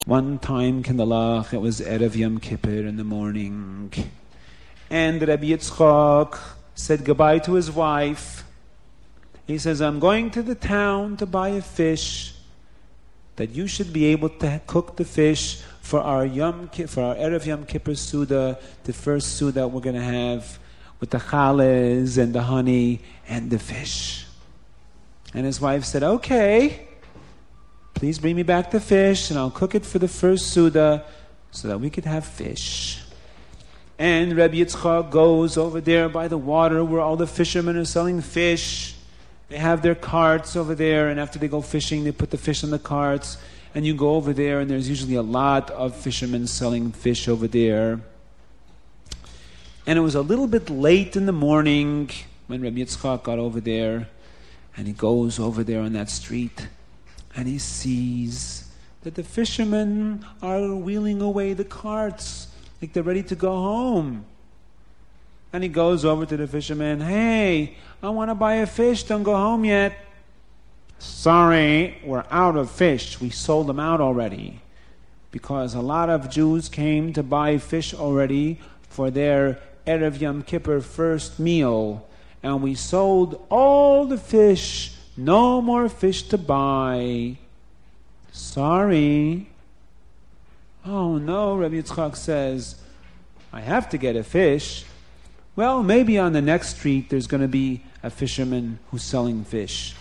One time, Kindalach, it was Erev Yom Kippur in the morning, and Rabbi Yitzchak said goodbye to his wife. He says, I'm going to the town to buy a fish, that you should be able to cook the fish for our Erev Yom Kippur Suda, the first Suda we're going to have with the chales and the honey and the fish. And his wife said, okay, please bring me back the fish and I'll cook it for the first Suda so that we could have fish. And Rabbi Yitzchak goes over there by the water where all the fishermen are selling fish. They have their carts over there, and after they go fishing, they put the fish on the carts. And you go over there, and there's usually a lot of fishermen selling fish over there. And it was a little bit late in the morning when Rabbi Yitzchak got over there, and he goes over there on that street, and he sees that the fishermen are wheeling away the carts, like they're ready to go home. And he goes over to the fisherman, hey, I want to buy a fish, don't go home yet. Sorry, we're out of fish. We sold them out already. Because a lot of Jews came to buy fish already for their Erev Yom Kippur first meal. And we sold all the fish. No more fish to buy. Sorry. Oh no, Rabbi Yitzchak says, I have to get a fish. Well, maybe on the next street there's going to be a fisherman who's selling fish.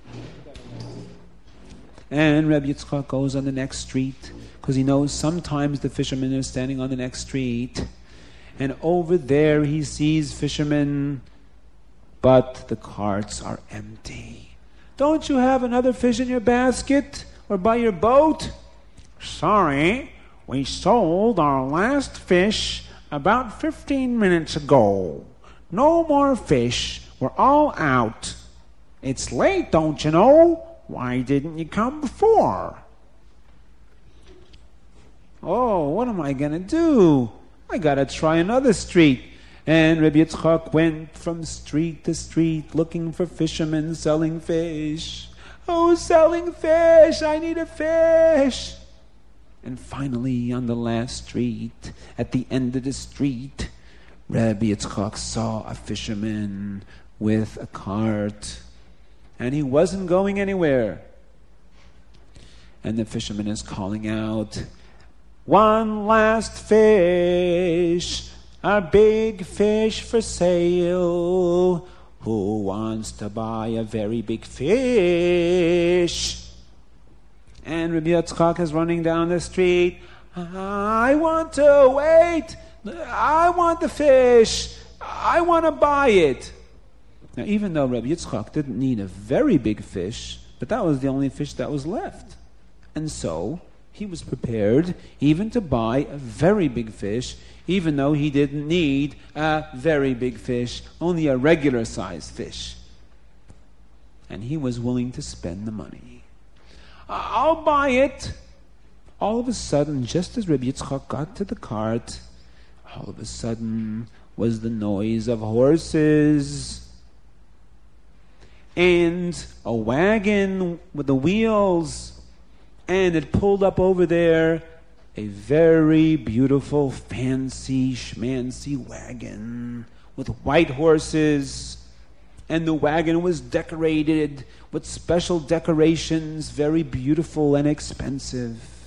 And Rabbi Yitzchak goes on the next street because he knows sometimes the fishermen are standing on the next street. And over there he sees fishermen, but the carts are empty. Don't you have another fish in your basket or by your boat? Sorry, we sold our last fish about 15 minutes ago. No more fish. We're all out. It's late, don't you know? Why didn't you come before? Oh, what am I going to do? I got to try another street. And Rabbi Yitzchak went from street to street looking for fishermen selling fish. Oh, selling fish! I need a fish! And finally, on the last street, at the end of the street, Rabbi Yitzchak saw a fisherman with a cart. And he wasn't going anywhere. And the fisherman is calling out, one last fish, a big fish for sale. Who wants to buy a very big fish? And Rabbi Yitzchak is running down the street. I want to wait. I want the fish. I want to buy it. Now, even though Rabbi Yitzchak didn't need a very big fish, but that was the only fish that was left. And so, he was prepared even to buy a very big fish, even though he didn't need a very big fish, only a regular sized fish. And he was willing to spend the money. I'll buy it. All of a sudden, just as Rabbi Yitzchak got to the cart, all of a sudden was the noise of horses and a wagon with the wheels, and it pulled up over there a very beautiful, fancy, schmancy wagon with white horses. And the wagon was decorated with special decorations, very beautiful and expensive.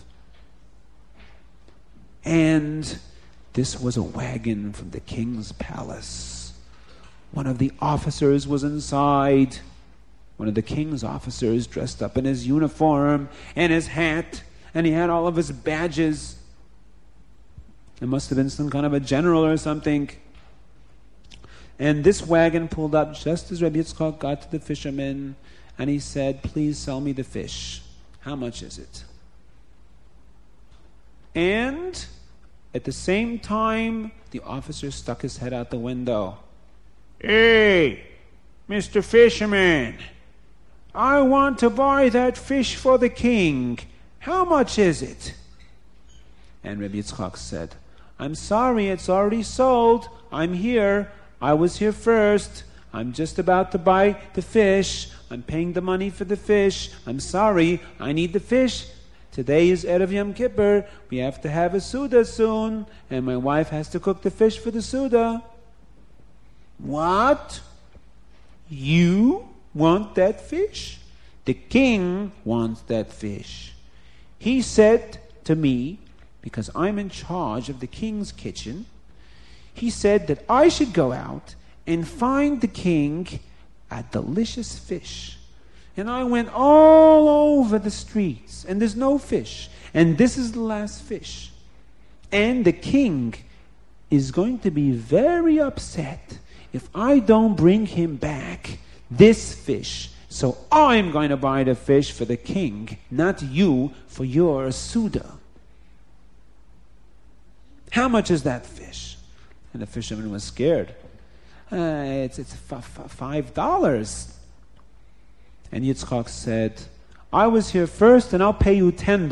And this was a wagon from the king's palace. One of the officers was inside. One of the king's officers dressed up in his uniform and his hat, and he had all of his badges. It must have been some kind of a general or something. And this wagon pulled up just as Rabbi Yitzchak got to the fisherman, and he said, please sell me the fish. How much is it? And at the same time, the officer stuck his head out the window. Hey, Mr. Fisherman, I want to buy that fish for the king. How much is it? And Rabbi Yitzchak said, I'm sorry, it's already sold. I'm here. I was here first. I'm just about to buy the fish. I'm paying the money for the fish. I'm sorry. I need the fish Today is Erev Yom Kippur. We have to have a Suda soon, and my wife has to cook the fish for the Suda. What? You want that fish? The king wants that fish. He said to me, because I'm in charge of the king's kitchen, he said that I should go out and find the king a delicious fish. And I went all over the streets, and there's no fish. And this is the last fish. And the king is going to be very upset if I don't bring him back this fish. So I'm going to buy the fish for the king, not you for your Suda. How much is that fish? And the fisherman was scared. It's $5. And Yitzchak said, I was here first and I'll pay you $10.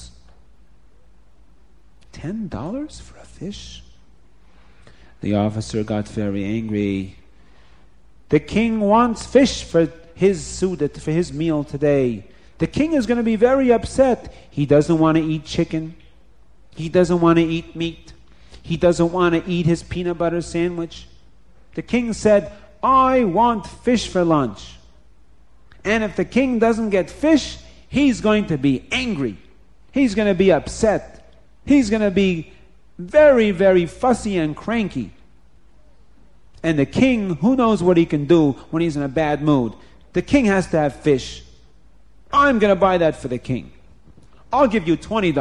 $10 for a fish? The officer got very angry. The king wants fish for his Suda, for his meal today. The king is going to be very upset. He doesn't want to eat chicken. He doesn't want to eat meat. He doesn't want to eat his peanut butter sandwich. The king said, I want fish for lunch. And if the king doesn't get fish, he's going to be angry. He's going to be upset. He's going to be very, very fussy and cranky. And the king, who knows what he can do when he's in a bad mood? The king has to have fish. I'm going to buy that for the king. I'll give you $20.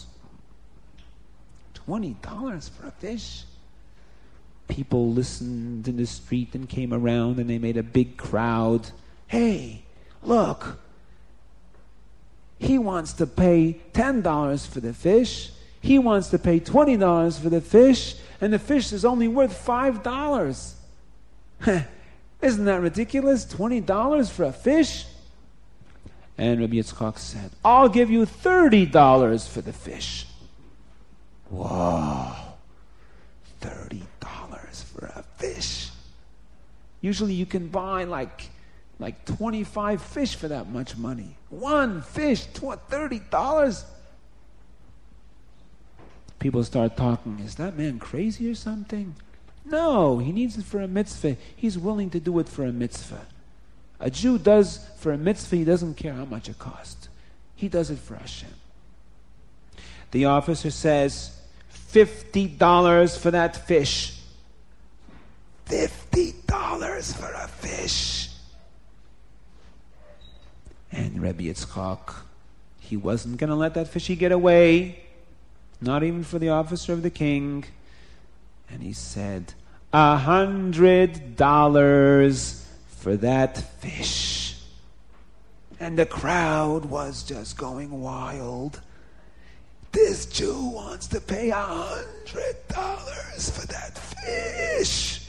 $20 for a fish? People listened in the street and came around and they made a big crowd. Hey, look. He wants to pay $10 for the fish. He wants to pay $20 for the fish. And the fish is only worth $5. Isn't that ridiculous? $20 for a fish? And Rabbi Yitzchak said, I'll give you $30 for the fish. Whoa. $30 for a fish. Usually you can buy like 25 fish for that much money. One fish, $30? People start talking, is that man crazy or something? No, he needs it for a mitzvah. He's willing to do it for a mitzvah. A Jew does for a mitzvah, he doesn't care how much it costs. He does it for Hashem. The officer says, $50 for that fish. $50 for a fish. And Rabbi Yitzchak, he wasn't going to let that fishy get away. Not even for the officer of the king. And he said, $100 for that fish. And the crowd was just going wild. This Jew wants to pay $100 for that fish.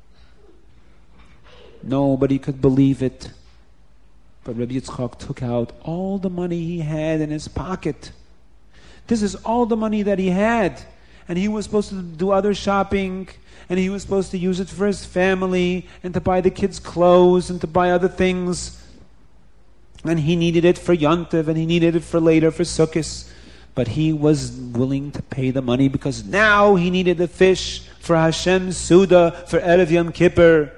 Nobody could believe it. But Rabbi Yitzchak took out all the money he had in his pocket. This is all the money that he had. And he was supposed to do other shopping. And he was supposed to use it for his family. And to buy the kids clothes. And to buy other things. And he needed it for Yontiv. And he needed it for later for Sukkot. But he was willing to pay the money. Because now he needed the fish for Hashem's Suda. For Erev Yom Kippur.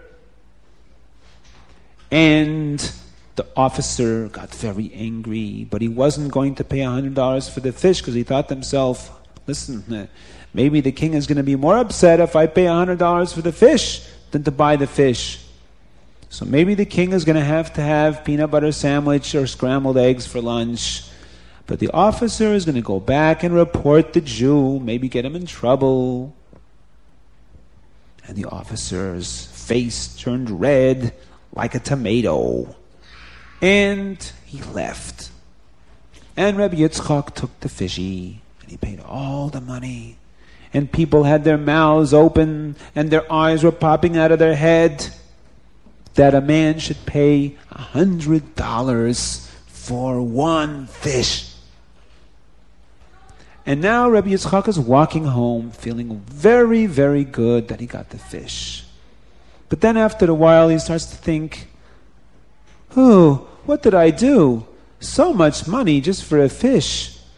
And the officer got very angry, but he wasn't going to pay $100 for the fish because he thought to himself, listen, maybe the king is going to be more upset if I pay $100 for the fish than to buy the fish. So maybe the king is going to have peanut butter sandwich or scrambled eggs for lunch. But the officer is going to go back and report the Jew, maybe get him in trouble. And the officer's face turned red like a tomato. And he left. And Rabbi Yitzchak took the fishy, and he paid all the money. And people had their mouths open, and their eyes were popping out of their head, that a man should pay $100 for one fish. And now Rabbi Yitzchak is walking home, feeling very, very good that he got the fish. But then after a while, he starts to think, what did I do? So much money just for a fish.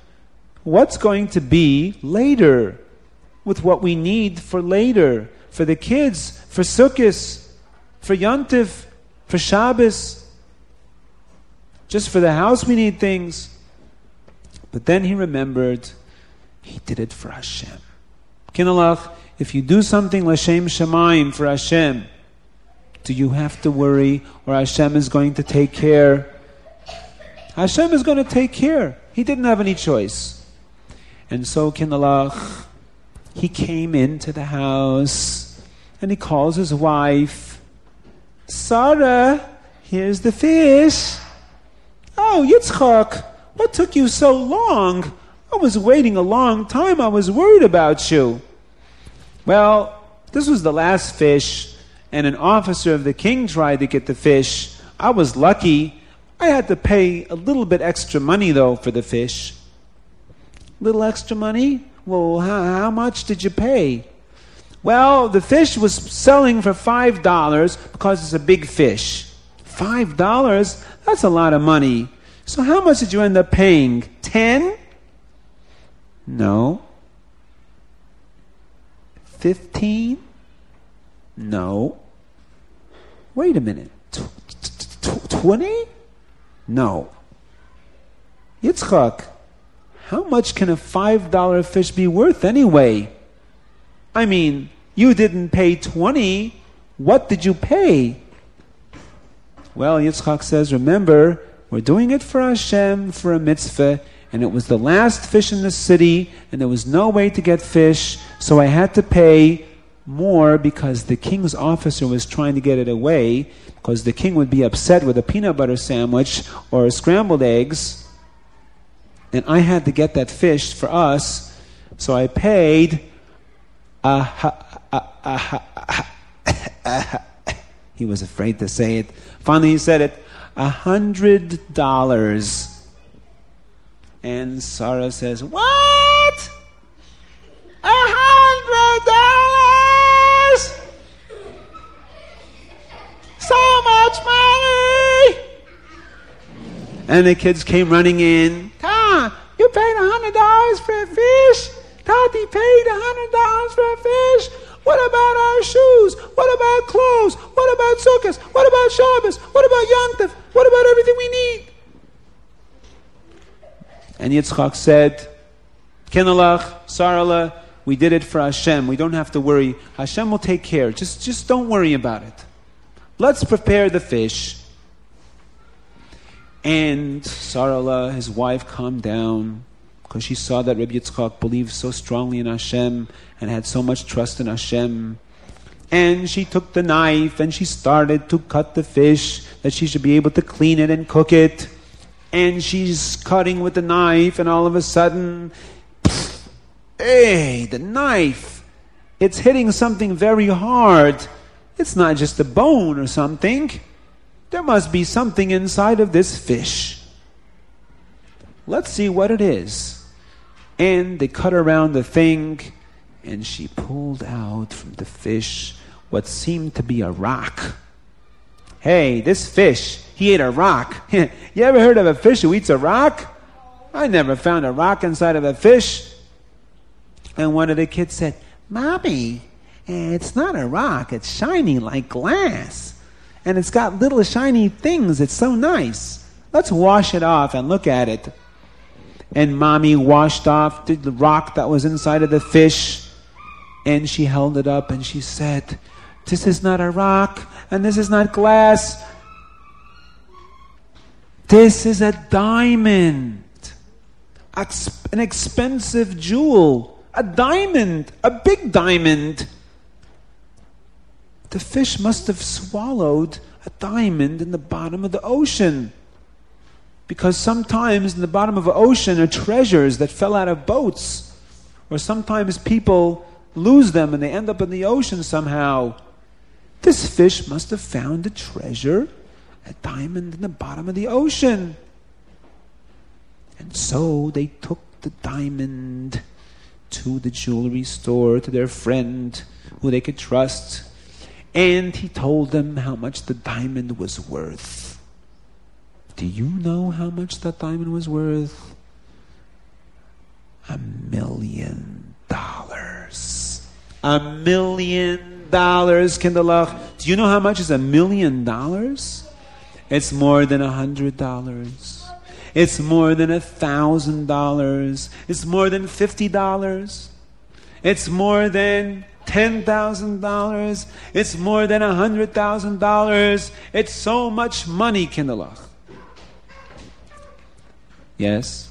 what's going to be later, with what we need for later, for the kids, for Sukkot, for Yontif, for Shabbos. Just for the house we need things. But then he remembered, he did it for Hashem. Kinalach, if you do something L'Shem Shamayim for Hashem, do you have to worry, or Hashem is going to take care? Hashem is going to take care. He didn't have any choice. And so Kinalach, he came into the house and he calls his wife, Sarah, here's the fish. Oh, Yitzchak, what took you so long? I was waiting a long time. I was worried about you. Well, this was the last fish, and an officer of the king tried to get the fish. I was lucky. I had to pay a little bit extra money, though, for the fish. Little extra money? Well, how much did you pay? Well, the fish was selling for $5 because it's a big fish. $5? That's a lot of money. So how much did you end up paying? 10? No. 15? No. Wait a minute. 20? No. Yitzchak, how much can a $5 fish be worth anyway? I mean, you didn't pay 20. What did you pay? Well, Yitzchak says, remember, we're doing it for Hashem, for a mitzvah, and it was the last fish in the city, and there was no way to get fish, so I had to pay more because the king's officer was trying to get it away, because the king would be upset with a peanut butter sandwich or scrambled eggs, and I had to get that fish for us, so I paid he was afraid to say it. Finally he said it, $100. And Sarah says, what? $100? So much money! And the kids came running in. Ta, you paid $100 for a fish? Tati paid $100 for a fish? What about our shoes? What about clothes? What about Sukkot? What about Shabbos? What about Yontif? What about everything we need? And Yitzchak said, Kinalach, Sarala, we did it for Hashem. We don't have to worry. Hashem will take care. Just don't worry about it. Let's prepare the fish. And Sarala, his wife, calmed down because she saw that Rabbi Yitzchak believed so strongly in Hashem and had so much trust in Hashem. And she took the knife and she started to cut the fish, that she should be able to clean it and cook it. And she's cutting with the knife, and all of a sudden, hey, the knife, it's hitting something very hard. It's not just a bone or something. There must be something inside of this fish. Let's see what it is. And they cut around the thing, and she pulled out from the fish what seemed to be a rock. Hey, this fish, he ate a rock. You ever heard of a fish who eats a rock? I never found a rock inside of a fish. And one of the kids said, Mommy, it's not a rock. It's shiny like glass. And it's got little shiny things. It's so nice. Let's wash it off and look at it. And Mommy washed off the rock that was inside of the fish. And she held it up and she said, this is not a rock and this is not glass. This is a diamond. An expensive jewel. A diamond. A big diamond. The fish must have swallowed a diamond in the bottom of the ocean. Because sometimes in the bottom of the ocean are treasures that fell out of boats. Or sometimes people lose them and they end up in the ocean somehow. This fish must have found a treasure, a diamond in the bottom of the ocean. And so they took the diamond to the jewelry store, to their friend who they could trust. And he told them how much the diamond was worth. Do you know how much that diamond was worth? $1 million. $1 million, Kinderlach. Do you know how much is $1 million? It's more than $100. It's more than $1,000. It's more than $50. It's more than $10,000. It's more than $100,000. It's so much money, Kinderlach. Yes?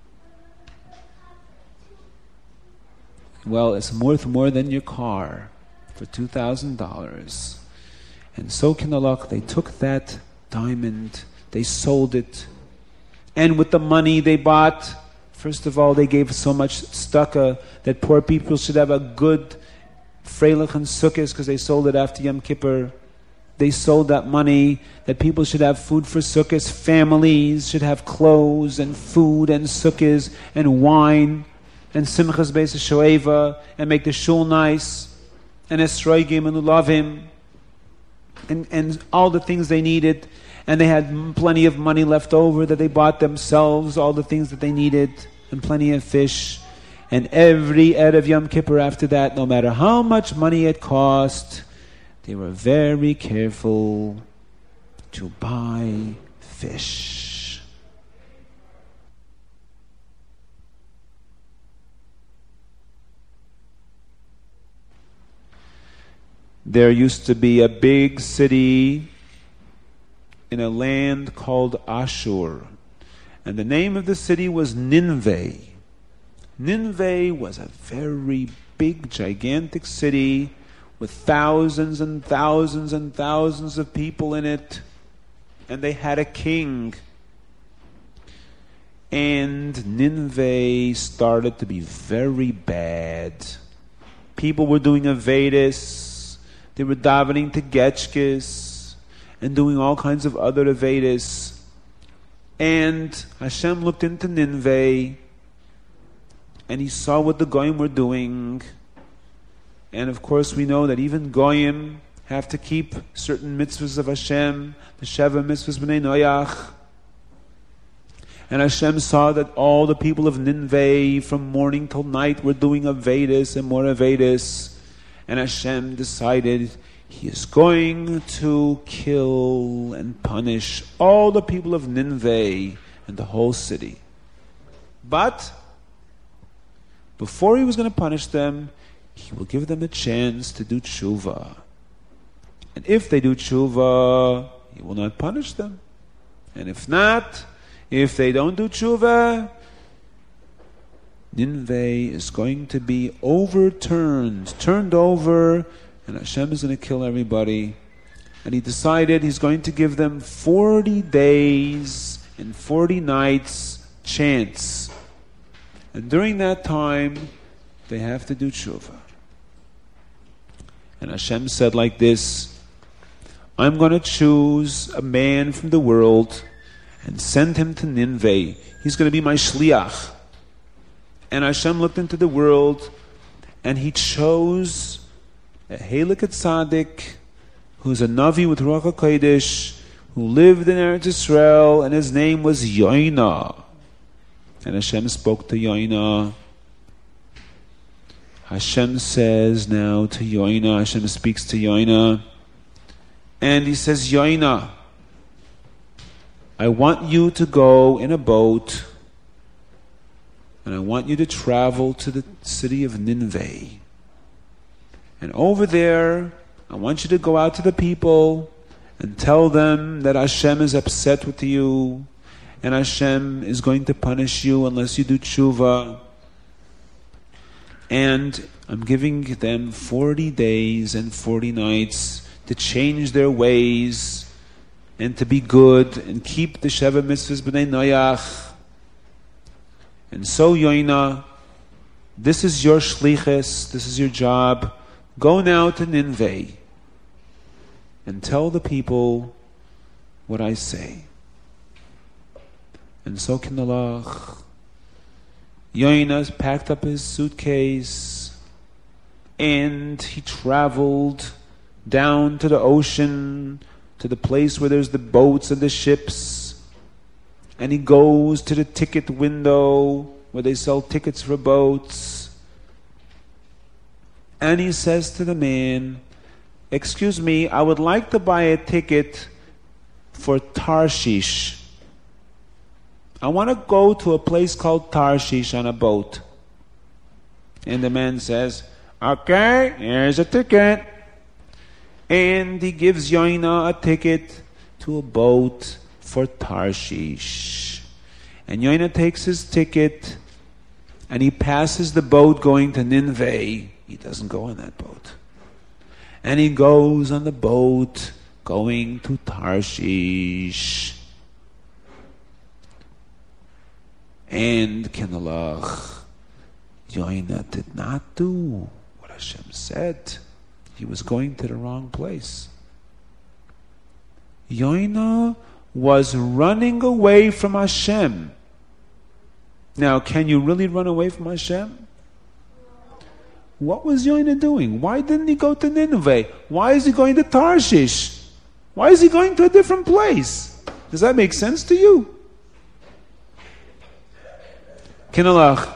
Well, it's worth more than your car for $2,000. And so, Kinderlach, they took that diamond, they sold it, and with the money they bought, first of all, they gave so much tzedakah that poor people should have a good freilich and sukkahs because they sold it after Yom Kippur. They sold that money that people should have food for sukkahs, families should have clothes and food and sukkahs and wine and simchas beis shoeva and make the shul nice and esroigim and ulavim and all the things they needed. And they had plenty of money left over that they bought themselves, all the things that they needed, and plenty of fish. And every Erev Yom Kippur after that, no matter how much money it cost, they were very careful to buy fish. There used to be a big city in a land called Ashur. And the name of the city was Nineveh. Nineveh was a very big, gigantic city with thousands and thousands and thousands of people in it. And they had a king. And Nineveh started to be very bad. People were doing Avedis. They were davening to Getchkis and doing all kinds of other Avedis. And Hashem looked into Nineveh, and He saw what the Goyim were doing. And of course we know that even Goyim have to keep certain mitzvahs of Hashem, the Sheva mitzvahs b'nei Noach. And Hashem saw that all the people of Nineveh from morning till night were doing Avedis and more Avedis. And Hashem decided He is going to kill and punish all the people of Nineveh and the whole city. But before He was going to punish them, He will give them a chance to do tshuva. And if they do tshuva, He will not punish them. And if not, if they don't do tshuva, Nineveh is going to be overturned, turned over, and Hashem is going to kill everybody. And He decided He's going to give them 40 days and 40 nights chance. And during that time, they have to do tshuva. And Hashem said like this, I'm going to choose a man from the world and send him to Nineveh. He's going to be my shliach. And Hashem looked into the world and He chose a Helik Tzaddik, who's a Navi with Ruach HaKodesh, who lived in Eretz Yisrael, and his name was Yoina. And Hashem spoke to Yoina. Hashem says now to Yoina, Hashem speaks to Yoina, and He says, Yoina, I want you to go in a boat, and I want you to travel to the city of Nineveh. And over there, I want you to go out to the people and tell them that Hashem is upset with you and Hashem is going to punish you unless you do tshuva. And I'm giving them 40 days and 40 nights to change their ways and to be good and keep the Sheva mitzvahs b'nei Noach. And so, Yoina, this is your shlichus, this is your job. Go now to Nineveh and tell the people what I say. And so Kinderlach, Yoina packed up his suitcase and he traveled down to the ocean, to the place where there's the boats and the ships. And he goes to the ticket window where they sell tickets for boats. And he says to the man, "Excuse me, I would like to buy a ticket for Tarshish. I want to go to a place called Tarshish on a boat." And the man says, "Okay, here's a ticket." And he gives Yoina a ticket to a boat for Tarshish. And Yoina takes his ticket and he passes the boat going to Nineveh. He doesn't go on that boat. And he goes on the boat going to Tarshish. And Kinalach, Yoina did not do what Hashem said. He was going to the wrong place. Yoina was running away from Hashem. Now, can you really run away from Hashem? What was Yoina doing? Why didn't he go to Nineveh? Why is he going to Tarshish? Why is he going to a different place? Does that make sense to you? Kinalach,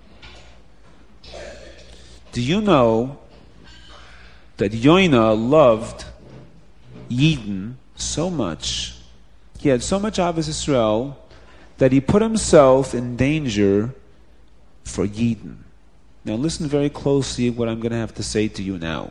do you know that Yoina loved Yidden so much? He had so much Ahavas Yisrael that he put himself in danger for Yidden. Now listen very closely what I'm going to have to say to you now.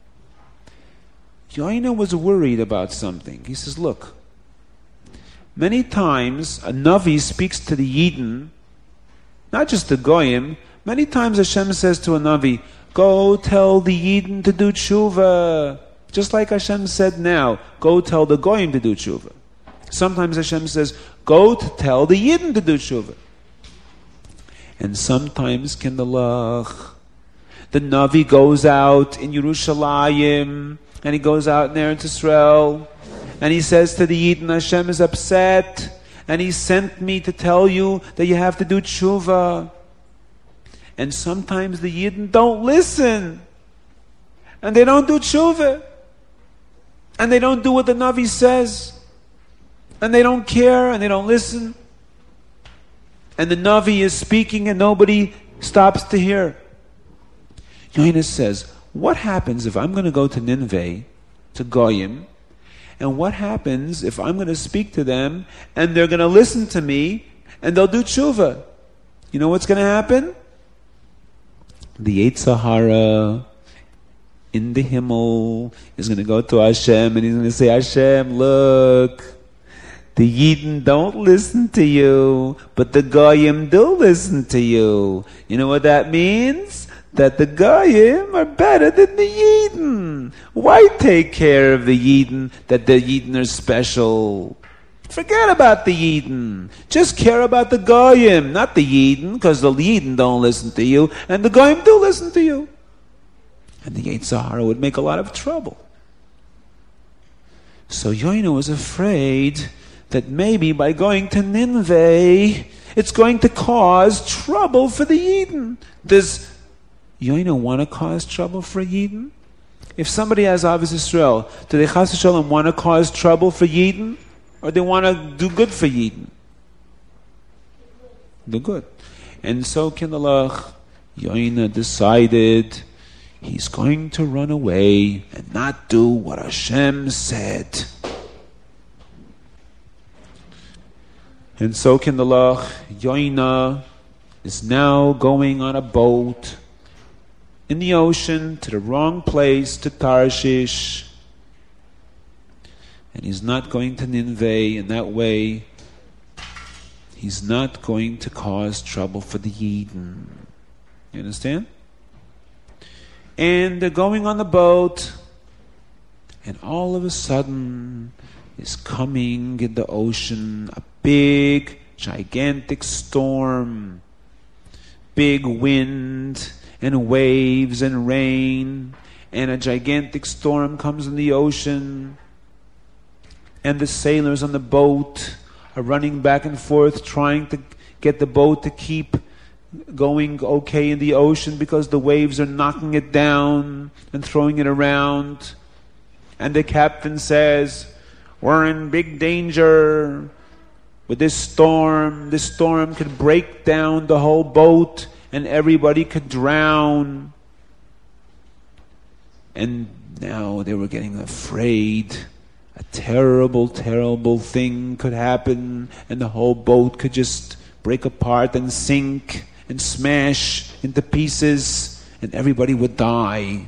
Yoina was worried about something. He says, look, many times a Navi speaks to the Yidden, not just the Goyim. Many times Hashem says to a Navi, go tell the Yidden to do tshuva. Just like Hashem said now, go tell the Goyim to do tshuva. Sometimes Hashem says, go to tell the Yidden to do tshuva. And sometimes, Kindalach, the Navi goes out in Yerushalayim, and he goes out in Eretz Yisrael, and he says to the Yidden, Hashem is upset, and he sent me to tell you that you have to do tshuva. And sometimes the Yidden don't listen, and they don't do tshuva, and they don't do what the Navi says, and they don't care, and they don't listen. And the Navi is speaking and nobody stops to hear. Yoina says, what happens if I'm going to go to Nineveh, to Goyim, and what happens if I'm going to speak to them and they're going to listen to me and they'll do tshuva? You know what's going to happen? The Yetzer Hara in the Himmel is going to go to Hashem and he's going to say, Hashem, look, the Yidden don't listen to you, but the Goyim do listen to you. You know what that means? That the Goyim are better than the Yidden. Why take care of the Yidden that the Yidden are special? Forget about the Yidden. Just care about the Goyim, not the Yidden, because the Yidden don't listen to you, and the Goyim do listen to you. And the Yetzer Hara would make a lot of trouble. So Yoina was afraid that maybe by going to Nineveh, it's going to cause trouble for the Yidden. Does Yoina want to cause trouble for Yidden? If somebody has Ahavas Yisrael, do they chas v'shalom want to cause trouble for Yidden? Or they want to do good for Yidden? Do good. And so Kindalach, Yoina decided he's going to run away and not do what Hashem said. And so Kindalach, Yoina is now going on a boat in the ocean to the wrong place, to Tarshish. And he's not going to Nineveh. In that way, he's not going to cause trouble for the Yidden. You understand? And they're going on the boat, and all of a sudden is coming in the ocean a big, gigantic storm. Big wind and waves and rain, and a gigantic storm comes in the ocean. And the sailors on the boat are running back and forth trying to get the boat to keep going okay in the ocean because the waves are knocking it down and throwing it around. And the captain says, we're in big danger. with this storm could break down the whole boat and everybody could drown. And now they were getting afraid. A terrible, terrible thing could happen and the whole boat could just break apart and sink and smash into pieces and everybody would die.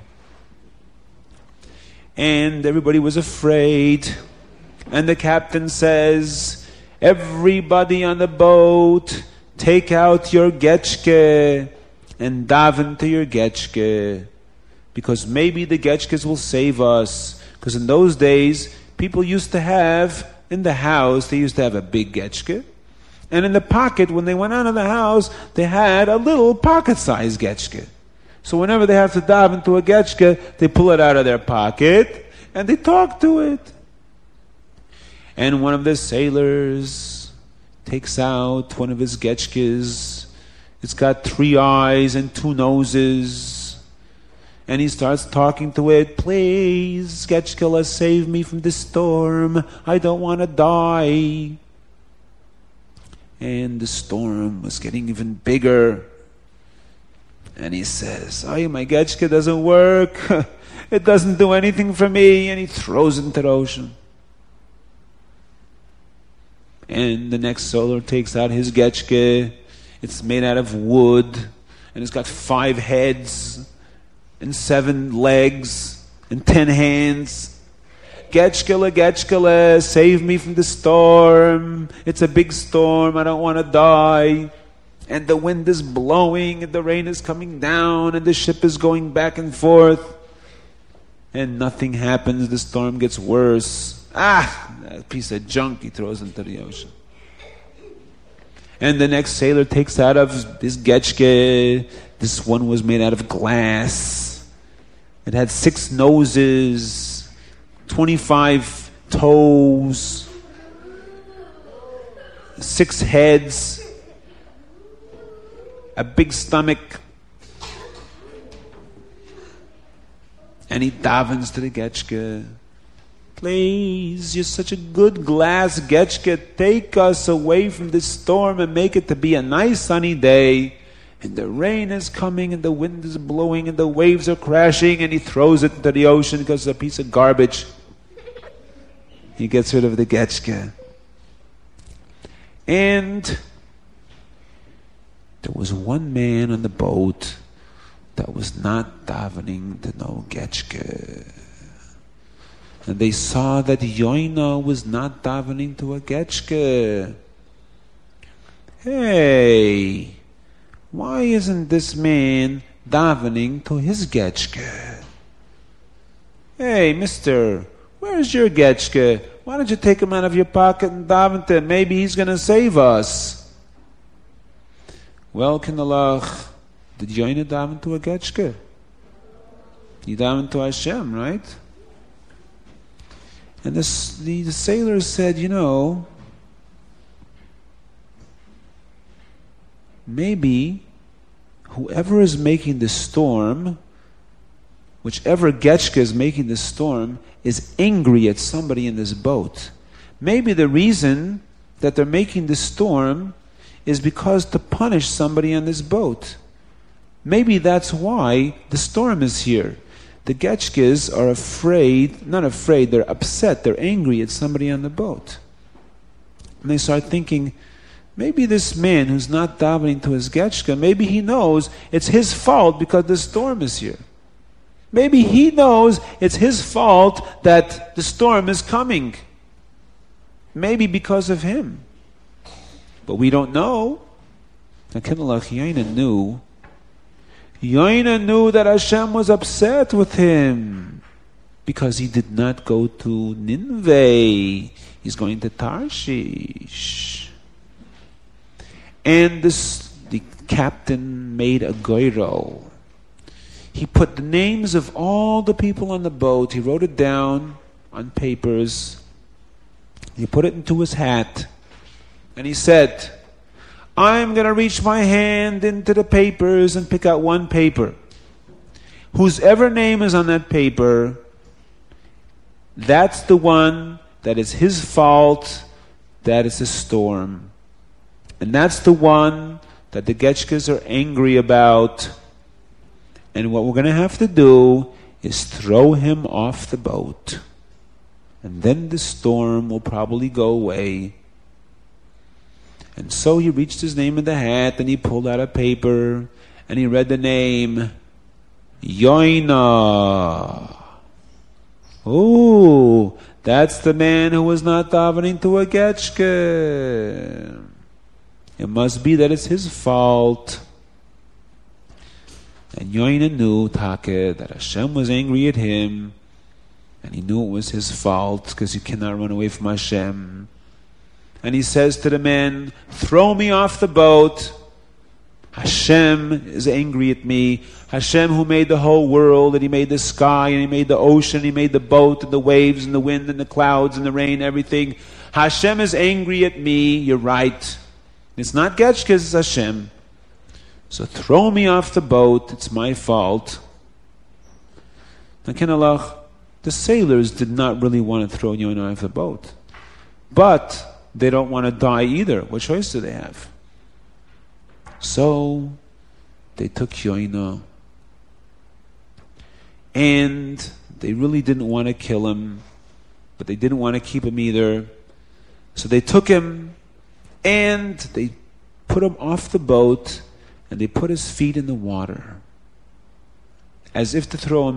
And everybody was afraid. And the captain says, everybody on the boat, take out your getchke and daven to your getchke. Because maybe the getchkes will save us. Because in those days, people used to have, in the house, they used to have a big getchke. And in the pocket, when they went out of the house, they had a little pocket-sized getchke. So whenever they have to daven to a getchke, they pull it out of their pocket and they talk to it. And one of the sailors takes out one of his getchkes. It's got 3 eyes and 2 noses. And he starts talking to it. Please, getchke, save me from this storm. I don't want to die. And the storm was getting even bigger. And he says, oh, my getchke doesn't work. It doesn't do anything for me. And he throws it into the ocean. And the next sailor takes out his getchke. It's made out of wood. And it's got 5 heads and 7 legs and 10 hands. Getchke, save me from the storm. It's a big storm. I don't want to die. And the wind is blowing and the rain is coming down and the ship is going back and forth. And nothing happens. The storm gets worse. That piece of junk he throws into the ocean. And the next sailor takes out of this getchke. This one was made out of glass. It had 6 noses, 25 toes, 6 heads, a big stomach. And he davens to the getchke. Please, you're such a good glass getchke. Take us away from this storm and make it to be a nice sunny day. And the rain is coming and the wind is blowing and the waves are crashing, and he throws it into the ocean because it's a piece of garbage. He gets rid of the getchke. And there was one man on the boat that was not davening to no getchke. And they saw that Yoina was not davening to a getchke. Hey, why isn't this man davening to his getchke? Hey, mister, where's your getchke? Why don't you take him out of your pocket and daven to him? Maybe he's going to save us. Well, Kinalach, did Yoina daven to a getchke? He davened to Hashem, right? And the sailors said, maybe whoever is making the storm, whichever getchke is making the storm, is angry at somebody in this boat. Maybe the reason that they're making the storm is because to punish somebody on this boat. Maybe that's why the storm is here. The getchkes are they're upset, they're angry at somebody on the boat. And they start thinking, maybe this man who's not davening to his getchke, maybe he knows it's his fault because the storm is here. Maybe he knows it's his fault that the storm is coming. Maybe because of him. But we don't know. Yoina knew that Hashem was upset with him because he did not go to Nineveh. He's going to Tarshish. And the captain made a goiro. He put the names of all the people on the boat. He wrote it down on papers. He put it into his hat. And he said, I'm going to reach my hand into the papers and pick out one paper. Whosever name is on that paper, that's the one that is his fault that is a storm. And that's the one that the Getchkas are angry about. And what we're going to have to do is throw him off the boat. And then the storm will probably go away. And so he reached his name in the hat, and he pulled out a paper, and he read the name, Yoina. Oh, that's the man who was not davening to a Getchke. It must be that it's his fault. And Yoina knew, Take, that Hashem was angry at him, and he knew it was his fault, because you cannot run away from Hashem. And he says to the man, throw me off the boat. Hashem is angry at me. Hashem who made the whole world, and he made the sky, and he made the ocean, and he made the boat, and the waves, and the wind, and the clouds, and the rain, everything. Hashem is angry at me. You're right. It's not Getchke, it's Hashem. So throw me off the boat. It's my fault. Now, Kinalach, the sailors did not really want to throw Yonah off the boat. But they don't want to die either. What choice do they have? So they took Yonah, and they really didn't want to kill him, but they didn't want to keep him either. So they took him, and they put him off the boat, and they put his feet in the water, as if to throw him